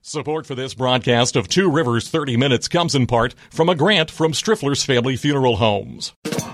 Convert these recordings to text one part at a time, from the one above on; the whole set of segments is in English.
Support for this broadcast of Two Rivers 30 Minutes comes in part from a grant from Striffler's Family Funeral Homes.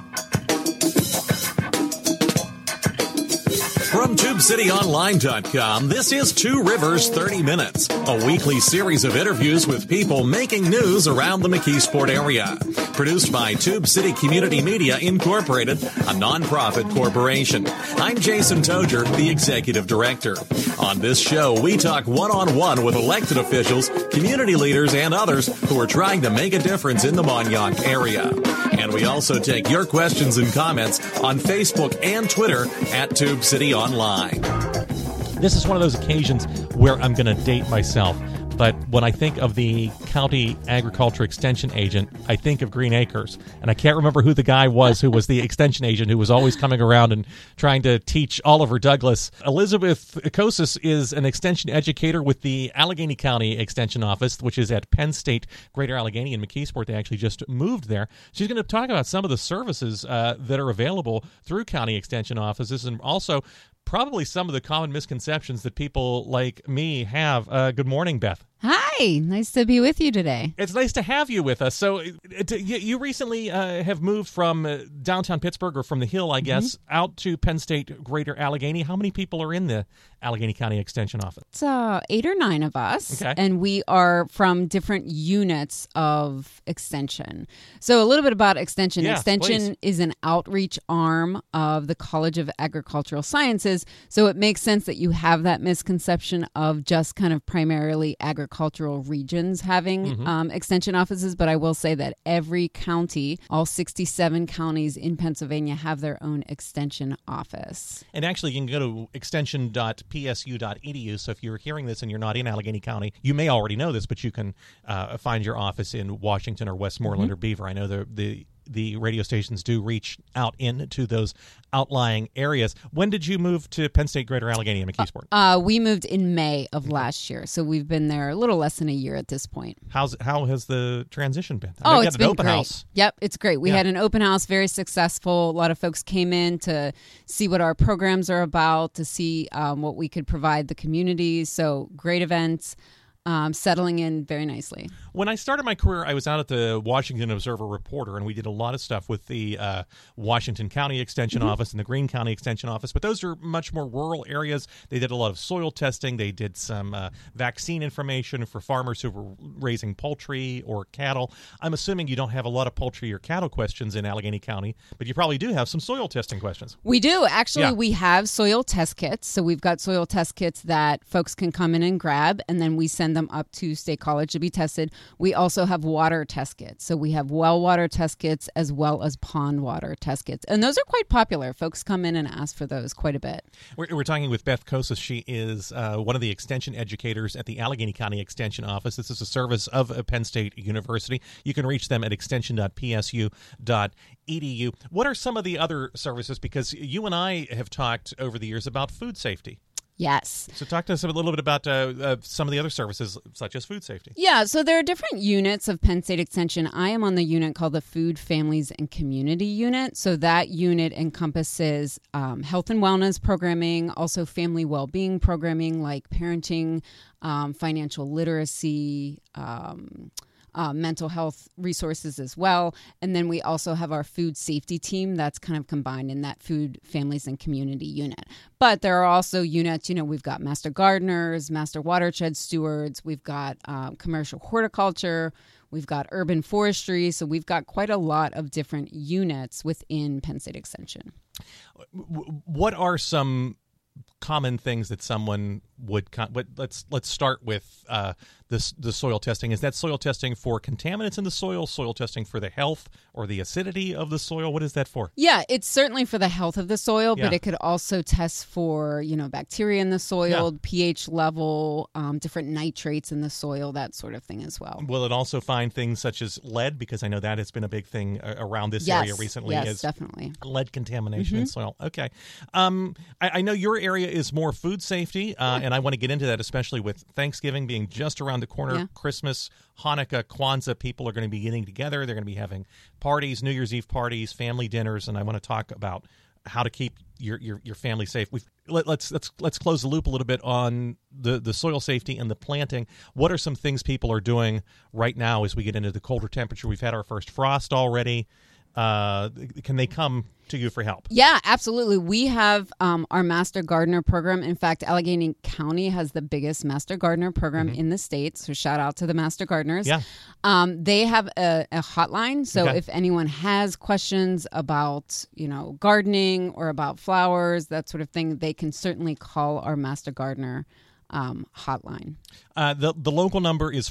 From TubeCityOnline.com, this is Two Rivers 30 Minutes, a weekly series of interviews with people making news around the McKeesport area. Produced by Tube City Community Media Incorporated, a nonprofit corporation. I'm Jason Toger, the Executive Director. On this show, we talk one-on-one with elected officials, community leaders, and others who are trying to make a difference in the Mon-Yough area. And we also take your questions and comments on Facebook and Twitter at Tube City Online. This is one of those occasions where I'm going to date myself. But when I think of the county agriculture extension agent, I think of Green Acres. And I can't remember who the guy was who was the extension agent who was always coming around and trying to teach Oliver Douglas. Elizabeth Kosis is an extension educator with the Allegheny County Extension Office, which is at Penn State, Greater Allegheny in McKeesport. They actually just moved there. She's going to talk about some of the services that are available through county extension offices, and also probably some of the common misconceptions that people like me have. Good morning, Beth. Hi, nice to be with you today. It's nice to have you with us. So you recently have moved from downtown Pittsburgh, or from the Hill, I guess, out to Penn State, Greater Allegheny. How many people are in the Allegheny County Extension Office? It's 8 or 9 of us, okay. And we are from different units of Extension. So a little bit about Extension. Yeah, Extension is an outreach arm of the College of Agricultural Sciences, so it makes sense that you have that misconception of just kind of primarily agricultural regions having extension offices. But I will say that every county, all 67 counties in Pennsylvania, have their own extension office. And actually, you can go to extension.psu.edu. So if you're hearing this and you're not in Allegheny County, you may already know this, but you can find your office in Washington or Westmoreland or Beaver. I know the radio stations do reach out into those outlying areas. When did you move to Penn State, Greater Allegheny, and McKeesport? We moved in May of last year, so we've been there a little less than a year at this point. How has the transition been? It's been open great. House. Yep, it's great. We had an open house, very successful. A lot of folks came in to see what our programs are about, to see what we could provide the community. So great events. Settling in very nicely. When I started my career, I was out at the Washington Observer Reporter, and we did a lot of stuff with the Washington County Extension Office and the Greene County Extension Office, but those are much more rural areas. They did a lot of soil testing. They did some vaccine information for farmers who were raising poultry or cattle. I'm assuming you don't have a lot of poultry or cattle questions in Allegheny County, but you probably do have some soil testing questions. We do. Actually, we have soil test kits. So we've got soil test kits that folks can come in and grab, and then we send them up to State College to be tested. We also have water test kits. So we have well water test kits as well as pond water test kits. And those are quite popular. Folks come in and ask for those quite a bit. We're talking with Beth Kosis. She is one of the extension educators at the Allegheny County Extension Office. This is a service of Penn State University. You can reach them at extension.psu.edu. What are some of the other services? Because you and I have talked over the years about food safety. Yes. So talk to us a little bit about some of the other services, such as food safety. Yeah, so there are different units of Penn State Extension. I am on the unit called the Food, Families, and Community Unit. So that unit encompasses health and wellness programming, also family well-being programming like parenting, financial literacy, mental health resources as well. And then we also have our food safety team that's kind of combined in that Food, Families, and Community unit. But there are also units, we've got master gardeners, master watershed stewards, we've got commercial horticulture, we've got urban forestry. So we've got quite a lot of different units within Penn State Extension. What are some common things that someone would let's start with the soil testing. Is that soil testing for contaminants in the soil testing for the health or the acidity of the soil? What is that for? Yeah, it's certainly for the health of the soil, but it could also test for bacteria in the soil, pH level, different nitrates in the soil, that sort of thing as well. Will it also find things such as lead? Because I know that has been a big thing around this area recently. Yes, definitely. Lead contamination in soil. Okay. I know your area is more food safety, and I want to get into that, especially with Thanksgiving being just around the corner. Yeah. Christmas, Hanukkah, Kwanzaa, people are going to be getting together. They're going to be having parties, New Year's Eve parties, family dinners, and I want to talk about how to keep your family safe. Let's close the loop a little bit on the soil safety and the planting. What are some things people are doing right now as we get into the colder temperature? We've had our first frost already. Can they come to you for help? Yeah, absolutely. We have our Master Gardener program. In fact, Allegheny County has the biggest Master Gardener program in the state. So shout out to the Master Gardeners. Yeah. They have a hotline. So if anyone has questions about, gardening or about flowers, that sort of thing, they can certainly call our Master Gardener hotline. The local number is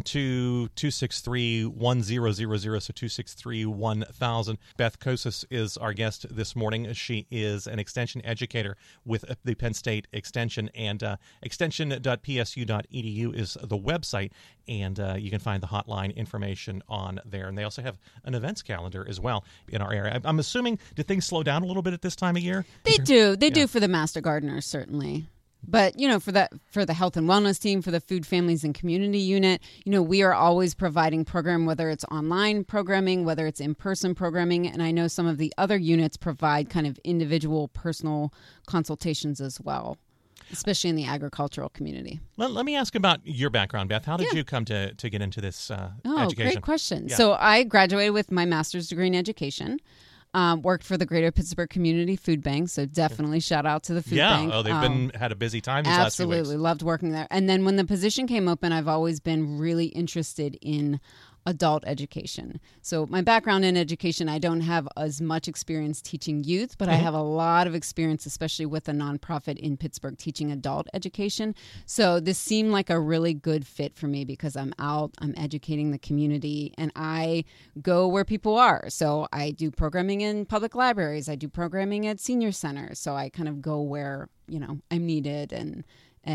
412-263-1000, so 263-1000. Beth Kosis is our guest this morning. She is an extension educator with the Penn State Extension, and extension.psu.edu is the website, and you can find the hotline information on there. And they also have an events calendar as well in our area. I'm assuming, did things slow down a little bit at this time of year? They do. They do for the Master Gardeners, certainly. But, for the health and wellness team, for the food, families, and community unit, we are always providing program, whether it's online programming, whether it's in-person programming. And I know some of the other units provide kind of individual personal consultations as well, especially in the agricultural community. Let me ask about your background, Beth. How did you come to get into this education? Great question. Yeah. So I graduated with my master's degree in education. Worked for the Greater Pittsburgh Community Food Bank, so definitely shout out to the food bank. Yeah, they've had a busy time these last few weeks. Absolutely, loved working there. And then when the position came open, I've always been really interested in adult education. So my background in education, I don't have as much experience teaching youth, but I have a lot of experience, especially with a nonprofit in Pittsburgh, teaching adult education. So this seemed like a really good fit for me because I'm educating the community, and I go where people are. So I do programming in public libraries. I do programming at senior centers. So I kind of go where, I'm needed, and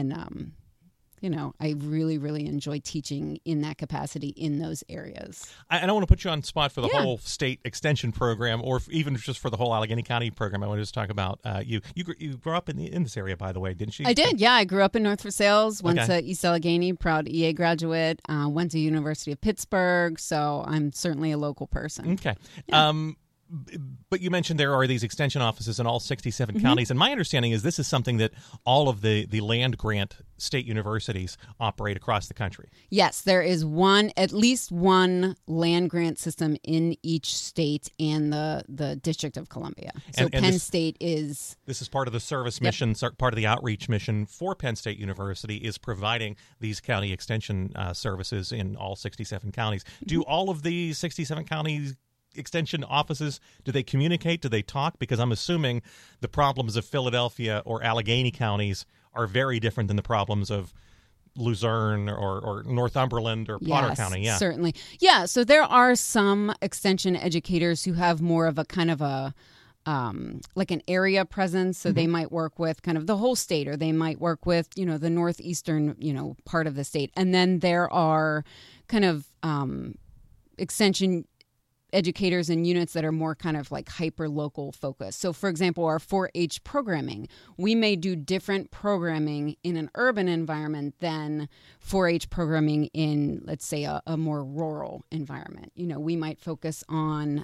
I really, really enjoy teaching in that capacity in those areas. I don't want to put you on the spot for the whole state extension program, or even just for the whole Allegheny County program. I want to just talk about you. You grew up in this area, by the way, didn't you? I did, yeah. I grew up in North Versailles, went to East Allegheny, proud EA graduate, went to University of Pittsburgh, so I'm certainly a local person. Okay. Yeah. But you mentioned there are these extension offices in all 67 counties, and my understanding is this is something that all of the land grant state universities operate across the country. Yes, there is at least one land grant system in each state and the District of Columbia. So and Penn State is... This is part of the service mission, part of the outreach mission for Penn State University is providing these county extension services in all 67 counties. Do all of the 67 counties extension offices, do they communicate? Do they talk? Because I'm assuming the problems of Philadelphia or Allegheny counties are very different than the problems of Luzerne or Northumberland or Potter County. Yeah, certainly. Yeah, so there are some extension educators who have more of a kind of a like an area presence. So they might work with kind of the whole state, or they might work with, the northeastern, part of the state. And then there are kind of extension educators and units that are more kind of like hyper-local focused. So, for example, our 4-H programming, we may do different programming in an urban environment than 4-H programming in, let's say, a more rural environment. We might focus on,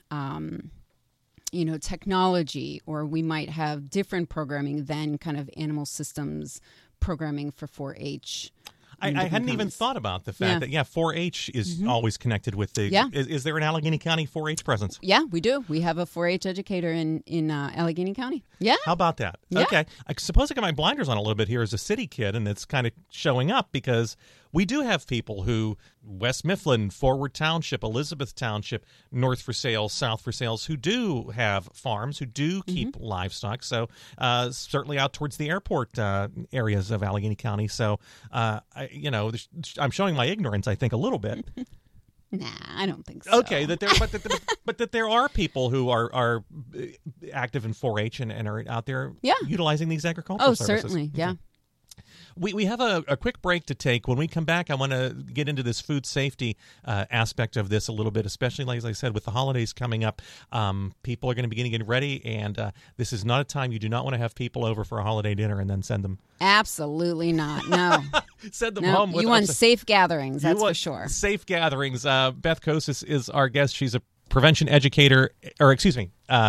technology, or we might have different programming than kind of animal systems programming for 4-H. I hadn't even thought about the fact that 4-H is always connected with the. Yeah. Is there an Allegheny County 4-H presence? Yeah, we do. We have a 4-H educator in Allegheny County. Yeah. How about that? Yeah. Okay. I suppose I got my blinders on a little bit here as a city kid, and it's kind of showing up because we do have people who West Mifflin, Forward Township, Elizabeth Township, North Versailles, South Versailles, who do have farms, who do keep livestock. So certainly out towards the airport areas of Allegheny County. So I'm showing my ignorance, I think, a little bit. Nah, I don't think so. Okay, but that there are people who are active in 4-H and are out there utilizing these agricultural services. Certainly, yeah. We have a quick break to take. When we come back, I want to get into this food safety aspect of this a little bit, especially, like as I said, with the holidays coming up. People are going to be getting ready, and this is not a time you do not want to have people over for a holiday dinner and then send them. Absolutely not. No. Send them home. You want safe gatherings, that's for sure. Safe gatherings. Beth Kosis is our guest. She's a prevention educator,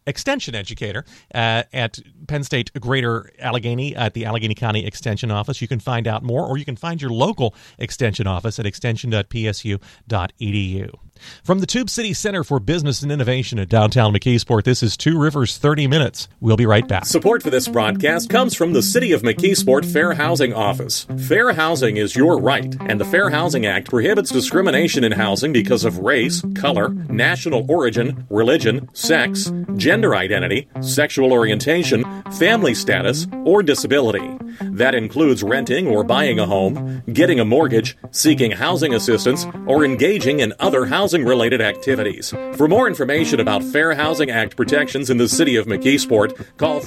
extension educator at Penn State Greater Allegheny at the Allegheny County Extension Office. You can find out more, or you can find your local extension office at extension.psu.edu. From the Tube City Center for Business and Innovation at downtown McKeesport, this is Two Rivers 30 Minutes. We'll be right back. Support for this broadcast comes from the City of McKeesport Fair Housing Office. Fair housing is your right, and the Fair Housing Act prohibits discrimination in housing because of race, color, national origin, religion, sex, gender identity, sexual orientation, family status, or disability. That includes renting or buying a home, getting a mortgage, seeking housing assistance, or engaging in other housing-related activities. For more information about Fair Housing Act protections in the City of McKeesport, call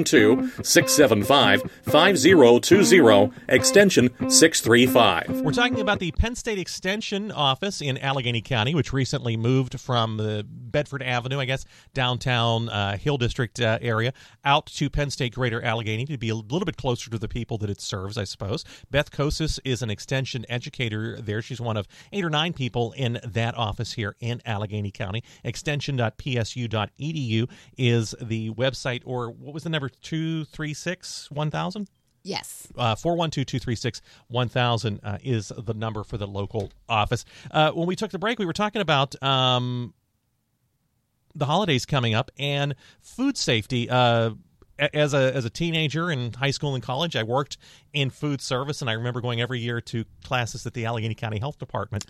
412-675-5020, extension 635. We're talking about the Penn State Extension Office in Allegheny County, which recently moved from the Bedford Avenue, downtown Hill District area, out to Penn State Greater Allegheny to be a little bit closer to the people that it serves, I suppose. Beth Kosis is an extension educator there. She's one of 8 or 9 people in that office here in Allegheny County. Extension.psu.edu is the website, or what was the number, 236-1000? Yes. 412-236-1000 is the number for the local office. When we took the break, we were talking about the holidays coming up and food safety. As a teenager in high school and college, I worked in food service, and I remember going every year to classes that the Allegheny County Health Department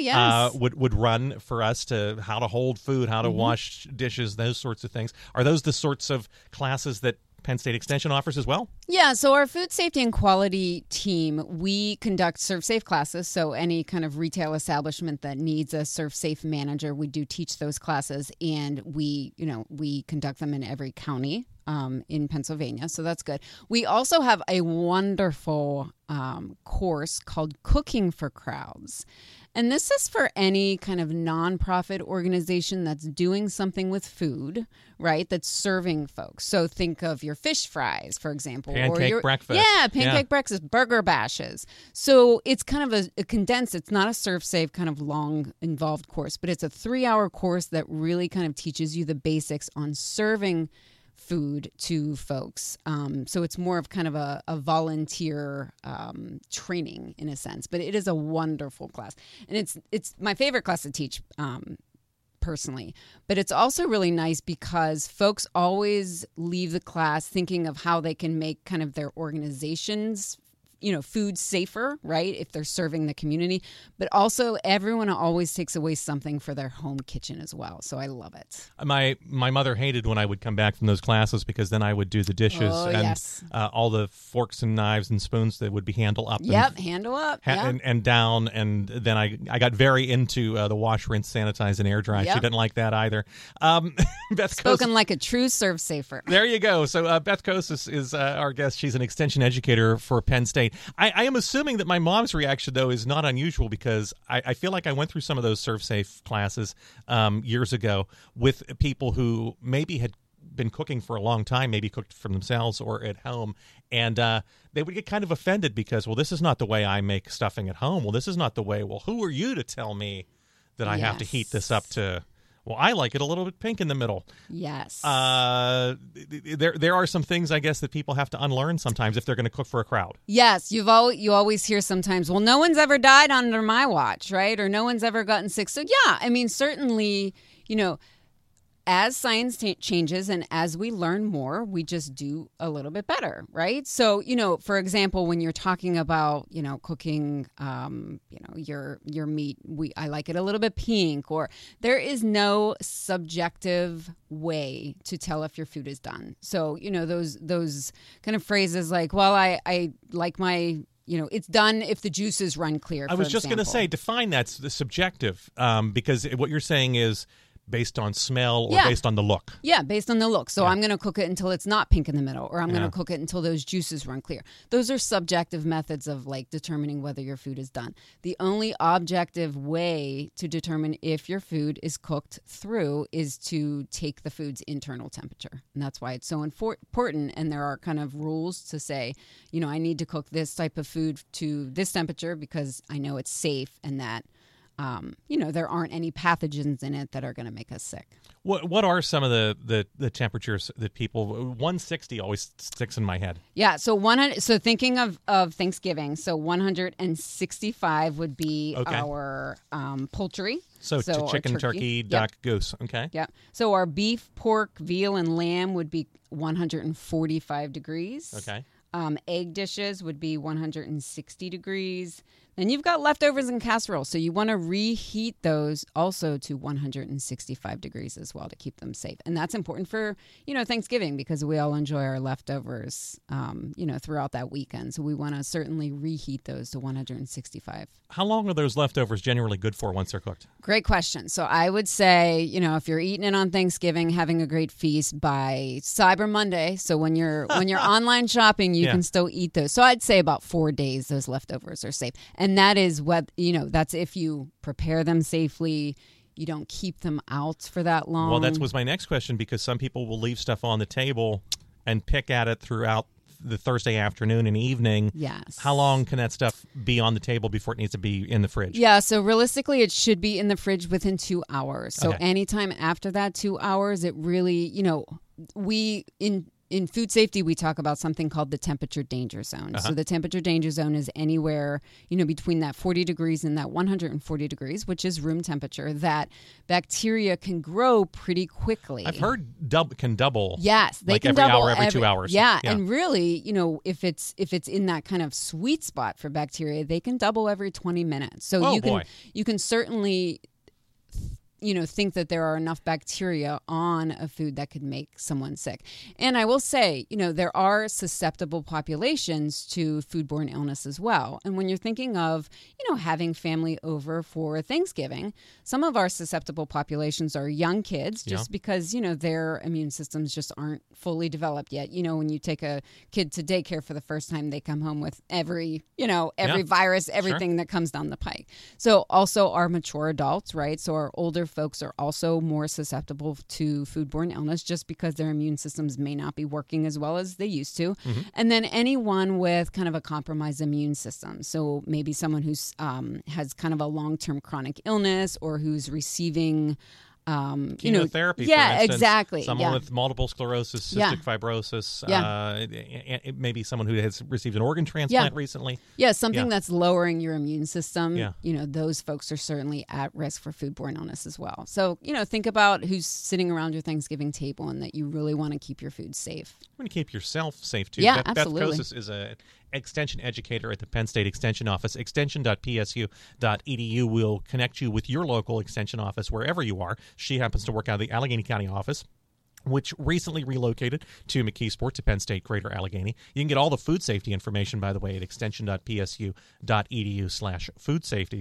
would run for us, to how to hold food, how to wash dishes, those sorts of things. Are those the sorts of classes that Penn State Extension offers as well? Yeah, so our food safety and quality team, we conduct ServSafe classes. So any kind of retail establishment that needs a ServSafe manager, we do teach those classes, and we conduct them in every county in Pennsylvania. So that's good. We also have a wonderful course called Cooking for Crowds. And this is for any kind of nonprofit organization that's doing something with food, right? That's serving folks. So think of your fish fries, for example. Pancake breakfast. Yeah, pancake breakfast, burger bashes. So it's kind of a condensed, it's not a ServSafe kind of long involved course, but it's a 3-hour course that really kind of teaches you the basics on serving food to folks. So it's more of kind of a volunteer training in a sense, but it is a wonderful class. And it's my favorite class to teach personally, but it's also really nice because folks always leave the class thinking of how they can make kind of their organizations food safer, right, if they're serving the community. But also everyone always takes away something for their home kitchen as well. So I love it. My mother hated when I would come back from those classes, because then I would do the dishes all the forks and knives and spoons that would be handle up. Handle up. And down. And then I got very into the wash, rinse, sanitize, and air dry. She didn't like that either. Beth Spoken like a true ServSafer. There you go. So Beth Kosis is our guest. She's an extension educator for Penn State. I am assuming that my mom's reaction, though, is not unusual, because I feel like I went through some of those ServSafe classes years ago with people who maybe had been cooking for a long time, maybe cooked for themselves or at home, and they would get kind of offended because, well, this is not the way I make stuffing at home. Well, this is not the way. Well, who are you to tell me that I have to heat this up to... Well, I like it a little bit pink in the middle. Yes. There are some things, I guess, that people have to unlearn sometimes if they're going to cook for a crowd. Yes. You always hear sometimes, well, no one's ever died under my watch, right? Or no one's ever gotten sick. So, yeah, I mean, certainly, as science changes and as we learn more, we just do a little bit better, right? So, for example, when you're talking about, cooking, your meat, I like it a little bit pink, or there is no subjective way to tell if your food is done. So, those kind of phrases like, well, I like my... it's done if the juices run clear. I was just going to say, define that's the subjective, because what you're saying is based on smell or based on the look. Yeah, based on the look. So I'm going to cook it until it's not pink in the middle, or I'm going to cook it until those juices run clear. Those are subjective methods of determining whether your food is done. The only objective way to determine if your food is cooked through is to take the food's internal temperature. And that's why it's so important. And there are kind of rules to say, I need to cook this type of food to this temperature because I know it's safe, and that there aren't any pathogens in it that are going to make us sick. What are some of the temperatures that people 160 always sticks in my head? Yeah, so 100. So thinking of Thanksgiving, so 165 would be our poultry. So chicken, turkey, duck, goose. Okay. Yeah. So our beef, pork, veal, and lamb would be 145 degrees. Okay. Egg dishes would be 160 degrees. Then you've got leftovers and casseroles, so you want to reheat those also to 165 degrees as well to keep them safe. And that's important for, Thanksgiving, because we all enjoy our leftovers, throughout that weekend. So we want to certainly reheat those to 165. How long are those leftovers generally good for once they're cooked? Great question. So I would say, if you're eating it on Thanksgiving, having a great feast by Cyber Monday. So when you're online shopping, you can still eat those. So I'd say about 4 days, those leftovers are safe. And that is what, that's if you prepare them safely, you don't keep them out for that long. Well, that was my next question, because some people will leave stuff on the table and pick at it throughout the Thursday afternoon and evening. Yes. How long can that stuff be on the table before it needs to be in the fridge? Yeah, so realistically, it should be in the fridge within 2 hours. So Okay. anytime after that 2 hours, it really, in food safety, we talk about something called the temperature danger zone. So the temperature danger zone is anywhere, between that 40 degrees and that 140 degrees, which is room temperature, that bacteria can grow pretty quickly. I've heard can double. Yes, they like can every double hour, every 2 hours. Yeah, and really, if it's in that kind of sweet spot for bacteria, they can double every 20 minutes. So you can certainly think that there are enough bacteria on a food that could make someone sick. And I will say, there are susceptible populations to foodborne illness as well. And when you're thinking of, having family over for Thanksgiving, some of our susceptible populations are young kids, just because, their immune systems just aren't fully developed yet. When you take a kid to daycare for the first time, they come home with every virus, everything that comes down the pike. So also our mature adults, right? So our older folks are also more susceptible to foodborne illness just because their immune systems may not be working as well as they used to. Mm-hmm. And then anyone with kind of a compromised immune system. So maybe someone who's has kind of a long-term chronic illness or who's receiving chemotherapy, for instance. Exactly. Someone with multiple sclerosis, cystic fibrosis, maybe someone who has received an organ transplant recently. Yeah, something that's lowering your immune system. Yeah. Those folks are certainly at risk for foodborne illness as well. So, think about who's sitting around your Thanksgiving table and that you really want to keep your food safe. You want to keep yourself safe, too. Yeah, absolutely. Beth Kosis is an extension educator at the Penn State Extension Office. Extension.psu.edu will connect you with your local extension office wherever you are. She happens to work out of the Allegheny County office, which recently relocated to McKeesport to Penn State Greater Allegheny. You can get all the food safety information, by the way, at extension.psu.edu/food safety.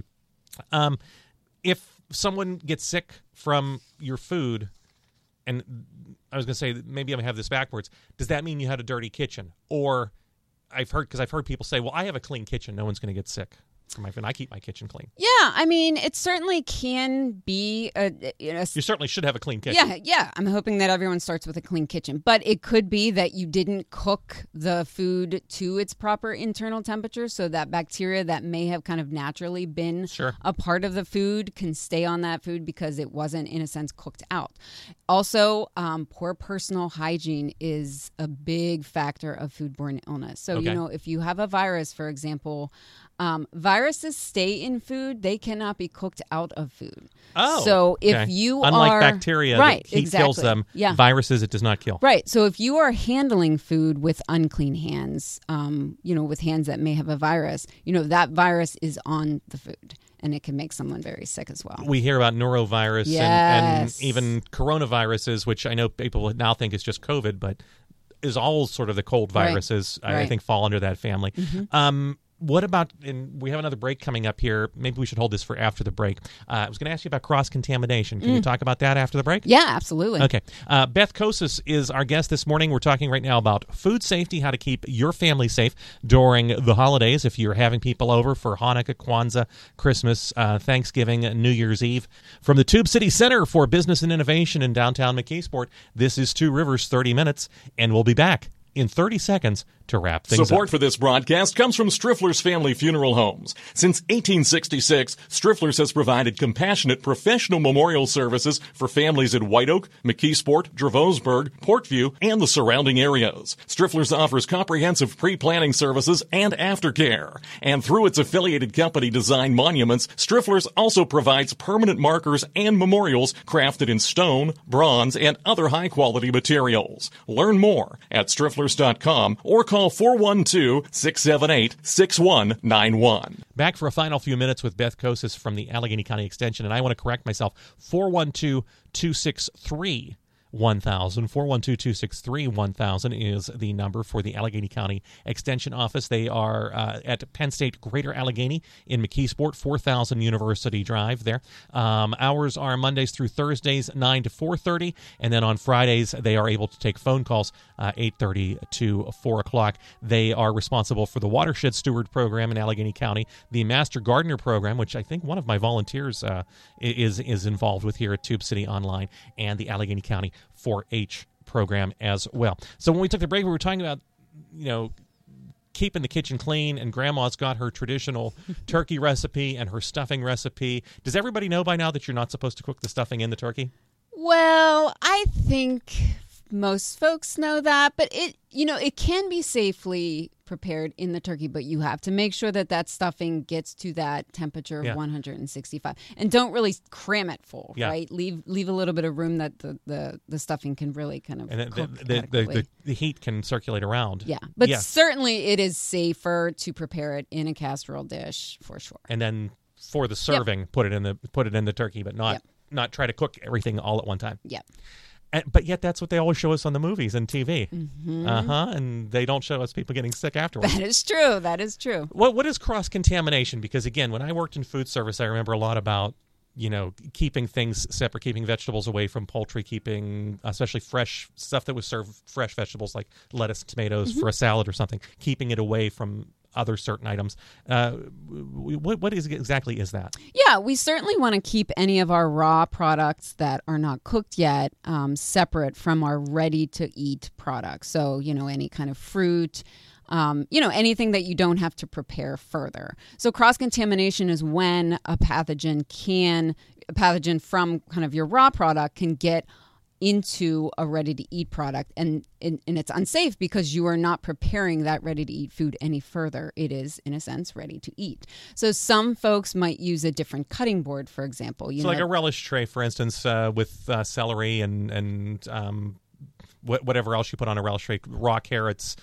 If someone gets sick from your food, and I was going to say, maybe I have this backwards, does that mean you had a dirty kitchen? Or I've heard people say, well, I have a clean kitchen, no one's going to get sick from my food. I keep my kitchen clean. Yeah, I mean, it certainly can be you certainly should have a clean kitchen. Yeah. I'm hoping that everyone starts with a clean kitchen. But it could be that you didn't cook the food to its proper internal temperature, so that bacteria that may have kind of naturally been a part of the food can stay on that food because it wasn't, in a sense, cooked out. Also, poor personal hygiene is a big factor of foodborne illness. So, if you have a virus, for example, viruses stay in food. They cannot be cooked out of food. Oh, so if you unlike bacteria, that heat kills them. Yeah. Viruses, it does not kill. Right. So if you are handling food with unclean hands, with hands that may have a virus, that virus is on the food. And it can make someone very sick as well. We hear about norovirus and even coronaviruses, which I know people now think is just COVID, but is all sort of the cold viruses. Right. I think fall under that family. Mm-hmm. What about, and we have another break coming up here. Maybe we should hold this for after the break. I was going to ask you about cross-contamination. Can you talk about that after the break? Yeah, absolutely. Okay. Beth Kosis is our guest this morning. We're talking right now about food safety, how to keep your family safe during the holidays. If you're having people over for Hanukkah, Kwanzaa, Christmas, Thanksgiving, New Year's Eve. From the Tube City Center for Business and Innovation in downtown McKeesport, this is Two Rivers 30 Minutes, and we'll be back in 30 seconds to wrap things Support up. for this broadcast comes from Striffler's Family Funeral Homes. Since 1866, Striffler's has provided compassionate professional memorial services for families in White Oak, McKeesport, Dravosburg, Portview, and the surrounding areas. Striffler's offers comprehensive pre-planning services and aftercare. And through its affiliated company Design Monuments, Striffler's also provides permanent markers and memorials crafted in stone, bronze, and other high-quality materials. Learn more at strifflers.com or call 412-678-6191. Back for a final few minutes with Beth Kosis from the Allegheny County Extension, and I want to correct myself. 412-263-1000. 412-263-1000 is the number for the Allegheny County Extension Office. They are at Penn State Greater Allegheny in McKeesport, 4000 University Drive there. Hours are Mondays through Thursdays, 9 to 4:30, and then on Fridays they are able to take phone calls 8:30 to 4 o'clock. They are responsible for the Watershed Steward Program in Allegheny County, the Master Gardener Program, which I think one of my volunteers is involved with here at Tube City Online, and the Allegheny County 4-H program as well. So when we took the break, we were talking about, keeping the kitchen clean, and Grandma's got her traditional turkey recipe and her stuffing recipe. Does everybody know by now that you're not supposed to cook the stuffing in the turkey? Well, I think most folks know that, but it can be safely prepared in the turkey, but you have to make sure that stuffing gets to that temperature of 165, and don't really cram it full, right? Leave a little bit of room that the stuffing can really kind of cook the heat can circulate around. Yeah, but certainly it is safer to prepare it in a casserole dish for sure. And then for the serving, put it in the turkey, but not try to cook everything all at one time. Yeah. But yet that's what they always show us on the movies and TV. Mm-hmm. And they don't show us people getting sick afterwards. That is true. That is true. What is cross-contamination? Because, again, when I worked in food service, I remember a lot about, keeping things separate, keeping vegetables away from poultry, keeping especially fresh stuff that was served, fresh vegetables like lettuce, tomatoes for a salad or something, keeping it away from other certain items. What exactly is that? Yeah, we certainly want to keep any of our raw products that are not cooked yet separate from our ready-to-eat products. So, any kind of fruit, anything that you don't have to prepare further. So cross-contamination is when a pathogen from kind of your raw product can get into a ready-to-eat product, and it's unsafe because you are not preparing that ready-to-eat food any further. It is, in a sense, ready to eat. So some folks might use a different cutting board, for example. Like a relish tray, for instance, with celery and whatever else you put on a relish tray, raw carrots,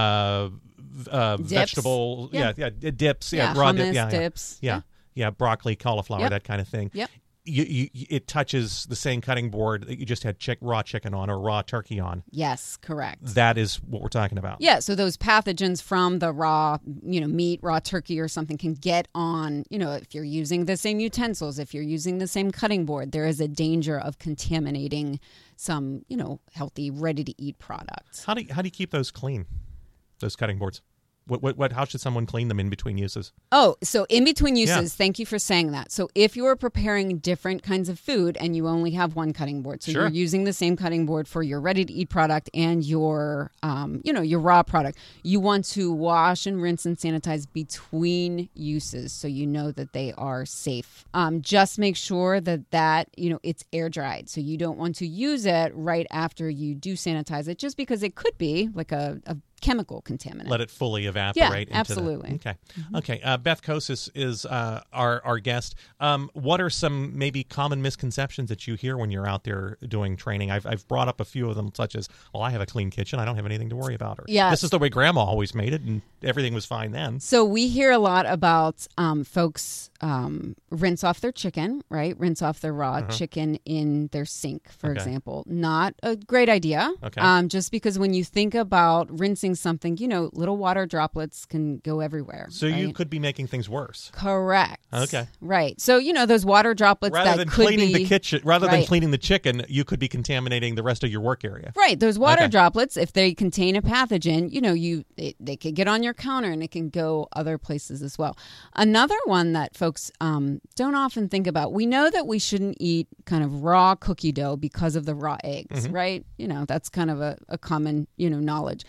vegetable, dips, raw hummus, dips, broccoli, cauliflower, that kind of thing. Yep. It touches the same cutting board that you just had raw chicken on or raw turkey on. Yes, correct. That is what we're talking about. Yeah, so those pathogens from the raw, meat, raw turkey or something can get on, if you're using the same utensils, if you're using the same cutting board, there is a danger of contaminating some, healthy, ready-to-eat products. How do you keep those clean, those cutting boards? How should someone clean them in between uses? Oh, so in between uses, Thank you for saying that. So if you are preparing different kinds of food and you only have one cutting board, so you're using the same cutting board for your ready-to-eat product and your, your raw product, you want to wash and rinse and sanitize between uses so you know that they are safe. Just make sure that it's air dried. So you don't want to use it right after you do sanitize it, just because it could be like a chemical contaminant. Let it fully evaporate. Yeah, absolutely. Okay. Okay. Beth Kosis is our guest. What are some maybe common misconceptions that you hear when you're out there doing training? I've brought up a few of them, such as, well, I have a clean kitchen, I don't have anything to worry about. Or, this is the way Grandma always made it, and everything was fine then. So we hear a lot about folks rinse off their chicken, right? Rinse off their raw chicken in their sink, for example. Not a great idea. Okay. Just because when you think about rinsing something, little water droplets can go everywhere. So you could be making things worse. Correct. Okay. Right. So, those water droplets rather that than could cleaning be, the kitchen, rather than cleaning the chicken, you could be contaminating the rest of your work area. Right. Those water droplets, if they contain a pathogen, they could get on your counter and it can go other places as well. Another one that folks don't often think about, we know that we shouldn't eat kind of raw cookie dough because of the raw eggs, right? That's kind of a common, knowledge.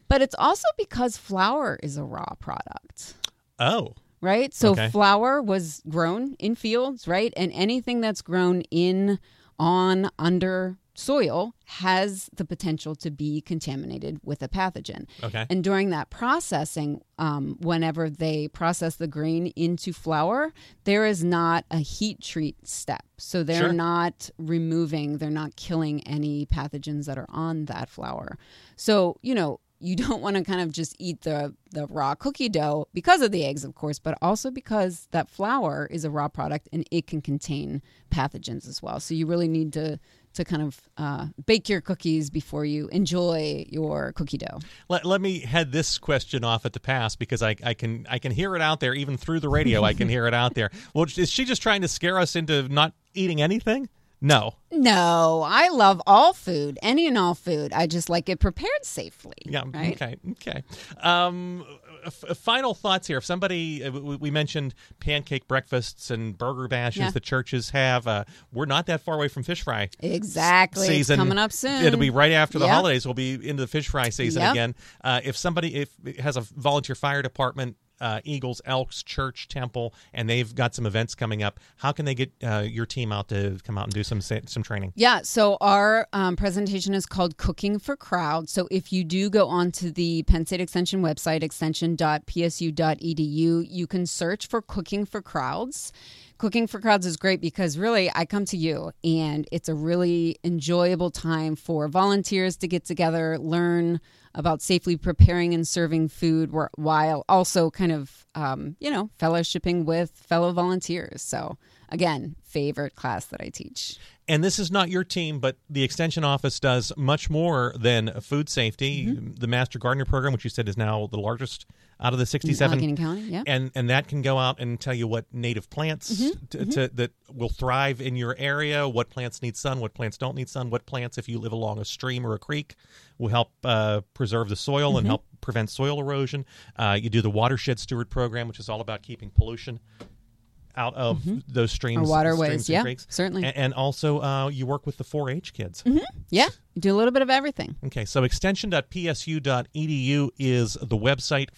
But it's also because flour is a raw product. Oh. Right? So Okay. flour was grown in fields, right? And anything that's grown under soil has the potential to be contaminated with a pathogen. Okay. And during that processing, whenever they process the grain into flour, there is not a heat treat step. So they're Sure. not they're not killing any pathogens that are on that flour. So, you don't want to kind of just eat the raw cookie dough because of the eggs, of course, but also because that flour is a raw product and it can contain pathogens as well. So you really need to kind of bake your cookies before you enjoy your cookie dough. Let me head this question off at the pass because I can hear it out there, even through the radio. I can hear it out there. Well, is she just trying to scare us into not eating anything? No. No, I love all food, any and all food. I just like it prepared safely. Yeah. Right? Okay. Final thoughts here. If somebody, we mentioned pancake breakfasts and burger bashes that churches have. We're not that far away from fish fry Exactly. season. It's coming up soon. It'll be right after the Yep. holidays. We'll be into the fish fry season Yep. again. If it has a volunteer fire department, Eagles, Elks, Church, Temple, and they've got some events coming up, how can they get your team out to come out and do some training? Yeah, so our presentation is called Cooking for Crowds. So if you do go onto the Penn State Extension website, extension.psu.edu, you can search for Cooking for Crowds. Cooking for Crowds is great because really I come to you and it's a really enjoyable time for volunteers to get together, learn about safely preparing and serving food while also kind of, fellowshipping with fellow volunteers. So again, favorite class that I teach. And this is not your team, but the Extension Office does much more than food safety. Mm-hmm. The Master Gardener Program, which you said is now the largest out of the 67. Allegheny County, yeah. And that can go out and tell you what native plants that will thrive in your area, what plants need sun, what plants don't need sun, what plants, if you live along a stream or a creek, will help preserve the soil and help prevent soil erosion. You do the Watershed Steward Program, which is all about keeping pollution out of those streams, Or waterways, streams and yeah, creeks. certainly. And also you work with the 4-H kids. Yeah, you do a little bit of everything. Okay, so extension.psu.edu is the website.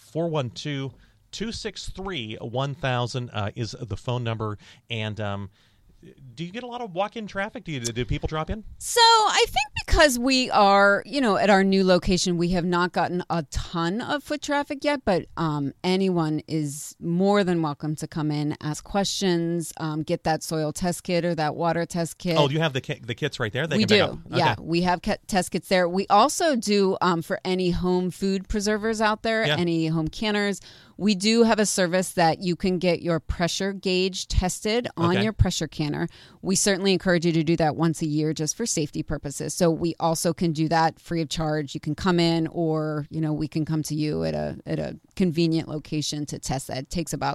412-263-1000 is the phone number. And do you get a lot of walk-in traffic? Do people drop in? So I think because we are, at our new location, we have not gotten a ton of foot traffic yet, but anyone is more than welcome to come in, ask questions, get that soil test kit or that water test kit. Oh, you have the kits right there? We do. Yeah, we have test kits there. We also do, for any home food preservers out there, any home canners, we do have a service that you can get your pressure gauge tested on your pressure canner. We certainly encourage you to do that once a year just for safety purposes. So we also can do that free of charge. You can come in or, we can come to you at a convenient location to test that. It takes about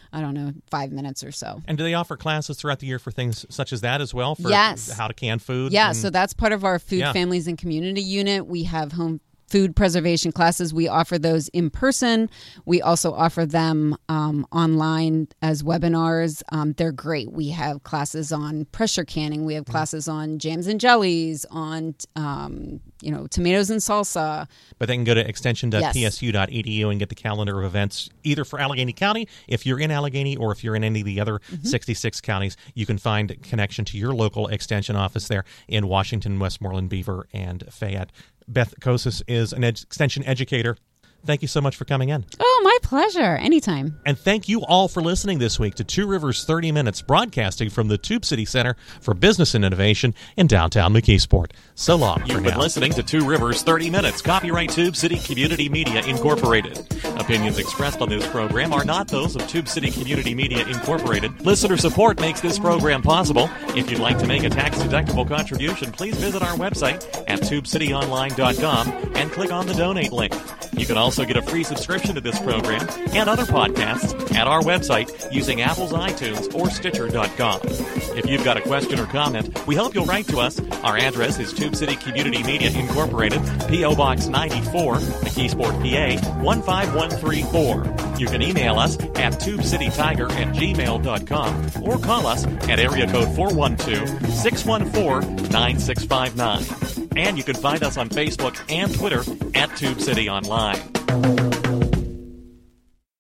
5 minutes or so. And do they offer classes throughout the year for things such as that as well? For Yes. how to can food? Yeah, so that's part of our food, families, and community unit. We have home food preservation classes. We offer those in person. We also offer them online as webinars. They're great. We have classes on pressure canning. We have classes on jams and jellies, on tomatoes and salsa. But they can go to extension.psu.edu and get the calendar of events either for Allegheny County, if you're in Allegheny, or if you're in any of the other 66 counties. You can find connection to your local extension office there in Washington, Westmoreland, Beaver, and Fayette. Beth Kosis is an extension educator. Thank you so much for coming in. Oh, my pleasure. Anytime. And thank you all for listening this week to Two Rivers 30 Minutes, broadcasting from the Tube City Center for Business and Innovation in downtown McKeesport. So long for You've now. been listening to Two Rivers 30 Minutes, copyright Tube City Community Media Incorporated. Opinions expressed on this program are not those of Tube City Community Media Incorporated. Listener support makes this program possible. If you'd like to make a tax-deductible contribution, please visit our website at tubecityonline.com and click on the donate link. You can also get a free subscription to this program and other podcasts at our website using Apple's iTunes or Stitcher.com. If you've got a question or comment, we hope you'll write to us. Our address is Tube City Community Media Incorporated, P.O. Box 94, McKeesport, PA 15134. You can email us at tubecitytiger@gmail.com or call us at area code 412-614-9659. And you can find us on Facebook and Twitter at Tube City Online.